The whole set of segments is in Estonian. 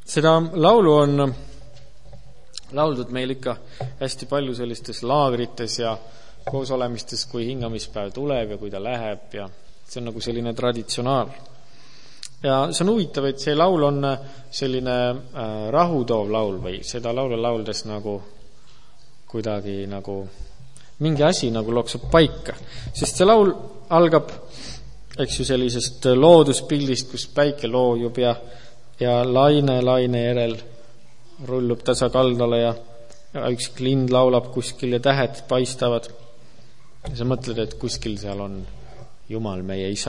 Seda laulu on lauldud meil ikka hästi palju sellistes laagrites ja koosolemistes, kui hingamispäev tuleb ja kui ta läheb ja see on nagu selline traditsionaal. Ja see on huvitav, et see laul on selline rahutoov laul või seda laulu lauldes nagu kuidagi nagu mingi asi nagu loksub paika. Sest see laul algab, eks ju, sellisest looduspildist, kus päike loojub ja laine järel rullub tasa kaldale ja üks lind laulab kuskil ja tähed paistavad. Ja sa mõtled, et kuskil seal on Jumal, meie isa.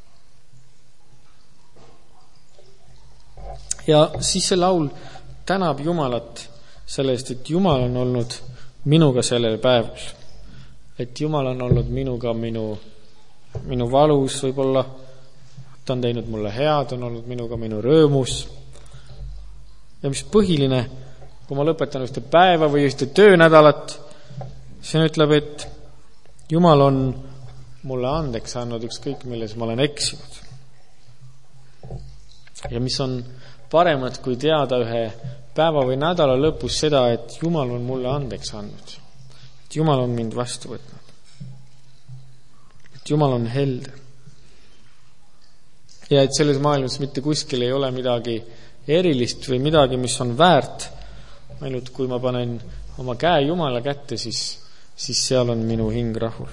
Ja siis see laul tänab Jumalat sellest, et Jumal on olnud minuga sellel päeval. Et Jumal on olnud minuga minu valus võib-olla. Ta on teinud mulle head, on olnud minuga minu rõõmus. Ja mis põhiline, kui ma lõpetan ühte päeva või ühte töönädalat, see ütleb, et Jumal on mulle andeks andnud ükskõik, milles ma olen eksinud. Ja mis on paremat kui teada ühe päeva või nädala lõpus seda, et Jumal on mulle andeks andnud. Et Jumal on mind vastu võtnud. Et Jumal on helde. Ja et selles maailmas mitte kuskil ei ole midagi erilist või midagi, mis on väärt. Ainult kui ma panen oma käe Jumala kätte, siis seal on minu hing rahul.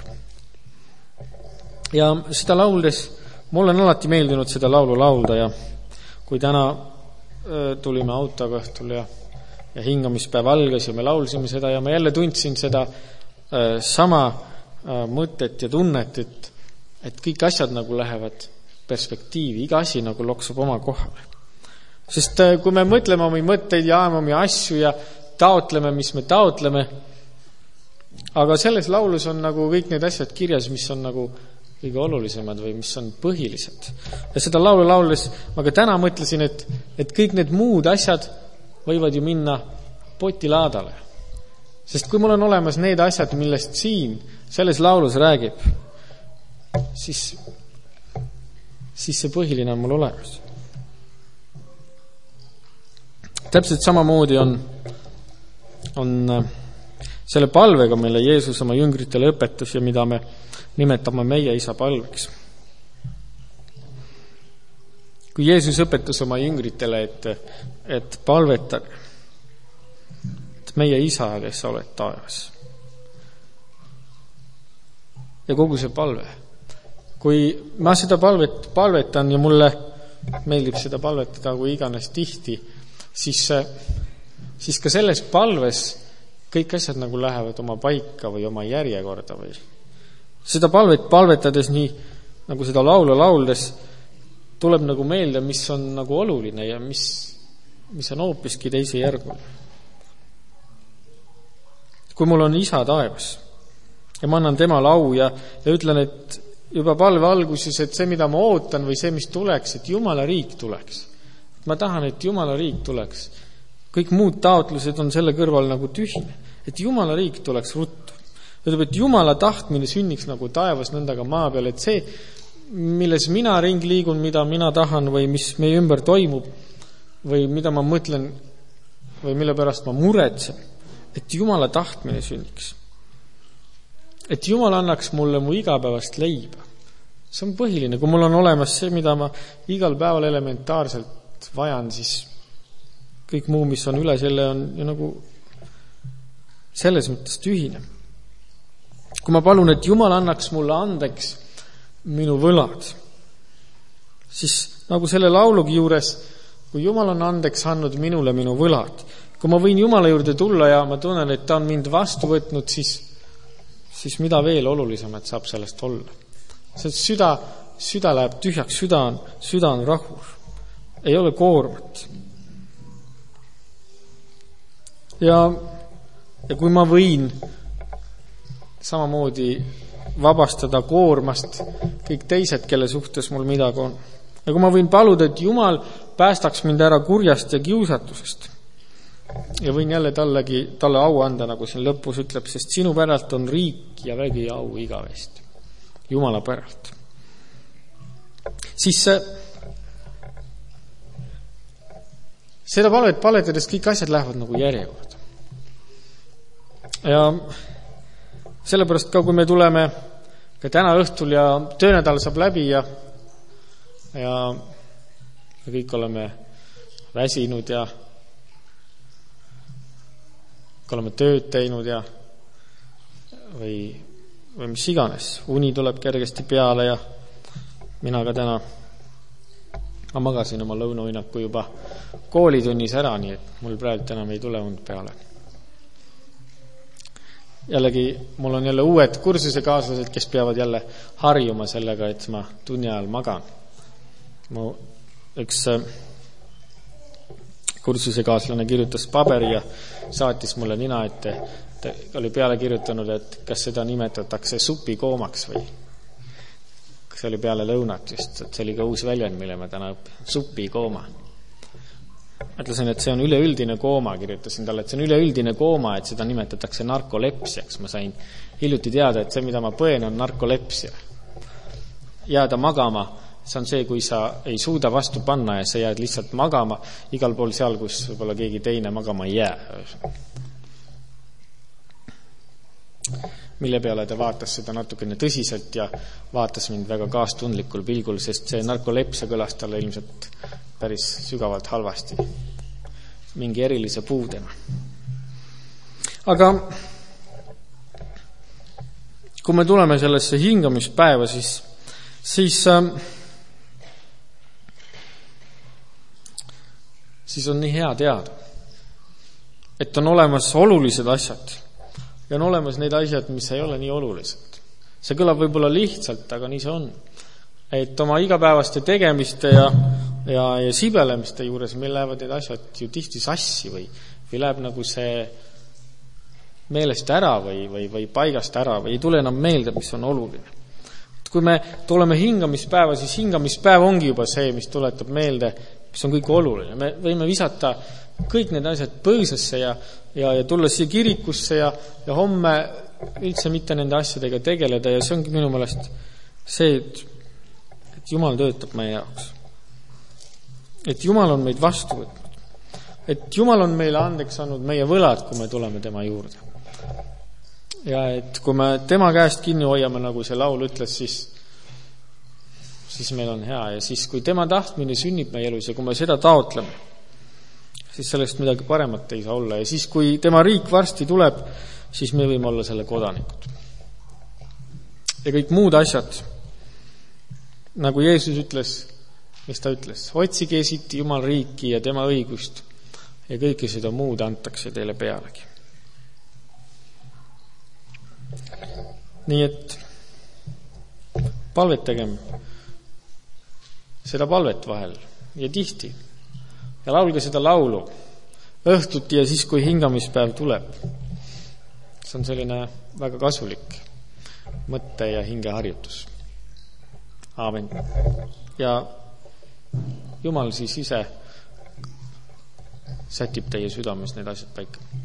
Ja seda lauldes, mulle on alati meeldinud seda laulu laulda ja kui täna tulime autoga õhtul ja hingamispäev algas ja me laulsime seda ja ma jälle tundsin seda sama mõtet ja tunnet, et kõik asjad nagu lähevad perspektiivi, iga asi nagu loksub oma kohale. Sest kui me mõtleme omi mõtteid ja ajame omi asju ja taotleme, mis me taotleme, aga selles laulus on nagu kõik need asjad kirjas, mis on nagu kõige olulisemad või mis on põhilised. Ja seda laulu lauldes ma ka täna mõtlesin, et kõik need muud asjad võivad ju minna potilaadale. Sest kui mul on olemas need asjad, millest siin selles laulus räägib, siis see põhiline on mul olemas. Täpselt samamoodi on selle palvega, mille Jeesus oma jüngritele õpetas ja mida me nimetame meie isa palveks. Kui Jeesus õpetas oma jüngritele, et palvetage, et meie isa, kes sa oled taevas. Ja kogu see palve. Kui ma seda palvetan ja mulle meeldib seda palvetada kui iganes tihti, siis ka selles palves kõik asjad nagu lähevad oma paika või oma järjekorda või seda palvetades nii nagu seda laulu lauldes tuleb nagu meelde, mis on nagu oluline ja mis on hoopiski teise järgul. Kui mul on isa taevas ja ma annan temale au ja ütlen, et juba palve alguses, et see, mida ma ootan või see, mis tuleks, et Jumala riik tuleks. Ma tahan, et Jumala riik tuleks. Kõik muud taotlused on selle kõrval nagu tühine. Et Jumala riik tuleks ruttu. Ütleb, et Jumala tahtmine sünniks nagu taevas nõndaga maa peal, et see, milles mina ring liigun, mida mina tahan või mis meie ümber toimub või mida ma mõtlen või mille pärast ma muretsen, et Jumala tahtmine sünniks. Et Jumal annaks mulle mu igapäevast leiba. See on põhiline. Kui mul on olemas see, mida ma igal päeval elementaarselt vajan, siis kõik muu, mis on üle selle, on ju nagu selles mõttes tühine. Kui ma palun, et Jumal annaks mulle andeks minu võlad, siis nagu selle laulugi juures, kui Jumal on andeks andnud minule minu võlad, kui ma võin Jumala juurde tulla ja ma tunnen, et ta on mind vastu võtnud, siis mida veel olulisemat saab sellest olla. See süda läheb tühjaks, süda on rahul. Ei ole koormat. Ja kui ma võin samamoodi vabastada koormast kõik teised, kelle suhtes mul midagi on. Ja kui ma võin paluda, et Jumal päästaks mind ära kurjast ja kiusatusest, ja võin jälle talle au anda, nagu siin lõpus ütleb, sest sinu päralt on riik ja vägi ja au igavesti. Jumala päralt. Siis seda palvet paletades kõik asjad lähevad nagu järjekorda. Ja sellepärast ka, kui me tuleme ka täna õhtul ja töönädal saab läbi ja me kõik oleme väsinud ja oleme tööd teinud ja või mis iganes. Uni tuleb kergesti peale ja mina ka täna ma magasin oma lõunauinaku juba koolitunnis ära, nii et mul praegu enam ei tule und peale. Jällegi, mul on jälle uued kursusekaaslased, kes peavad jälle harjuma sellega, et ma tunni ajal magan. Mu üks kursusekaaslane kirjutas paberi ja saatis mulle nina ette, ta oli peale kirjutanud, et kas seda nimetatakse supikoomaks või kas oli peale lõunat just, et see oli ka uus väljend, mille ma täna õpin, supikooma. Mõtlesin, et see on üleüldine kooma, kirjutasin talle, et see on üleüldine kooma, et seda nimetatakse narkolepsiaks. Ma sain hiljuti teada, et see, mida ma põen, on narkolepsia. Jääda magama, see on see, kui sa ei suuda vastu panna ja sa jääd lihtsalt magama igal pool seal, kus võib-olla keegi teine magama ei jää. Mille peale ta vaatas seda natukene tõsiselt ja vaatas mind väga kaastundlikul pilgul, sest see narkolepsia kõlas talle ilmselt päris sügavalt halvasti, mingi erilise puudena. Aga kui me tuleme sellesse hingamispäeva, siis on nii hea teada, et on olemas olulised asjad ja on olemas need asjad, mis ei ole nii olulised. See kõlab võib-olla lihtsalt, aga nii see on. Et oma igapäevaste tegemiste ja sibelemiste juures meil lähevad need asjad ju tihti sassi või läheb nagu see meelest ära või paigast ära või ei tule enam meelde, mis on oluline. Et kui me tuleme hingamispäeva, siis hingamispäev ongi juba see, mis tuletab meelde, mis on kõik oluline. Me võime visata kõik need asjad põõsasse ja tulla siia kirikusse ja homme üldse mitte nende asjadega tegeleda ja see ongi minu meelest see, et Jumal töötab meie jaoks. Et Jumal on meid vastu võtnud. Et Jumal on meile andeks andnud meie võlad, kui me tuleme tema juurde. Ja et kui me tema käest kinni hoiame, nagu see laul ütles, siis meil on hea. Ja siis, kui tema tahtmine sünnib meie elus ja kui me seda taotleme, siis sellest midagi paremat ei saa olla. Ja siis, kui tema riik varsti tuleb, siis me võime olla selle kodanikud. Ja kõik muud asjad, nagu Jeesus ütles, mis ta ütles, otsige esiti Jumal riiki ja tema õigust ja kõike seda muud antakse teile pealegi. Nii et palvetagem seda palvet vahel ja tihti ja laulge seda laulu õhtuti ja siis, kui hingamispäev tuleb. See on selline väga kasulik mõtte ja hingeharjutus. Aamen. Ja Jumal siis ise sätib teie südames need asjad paika.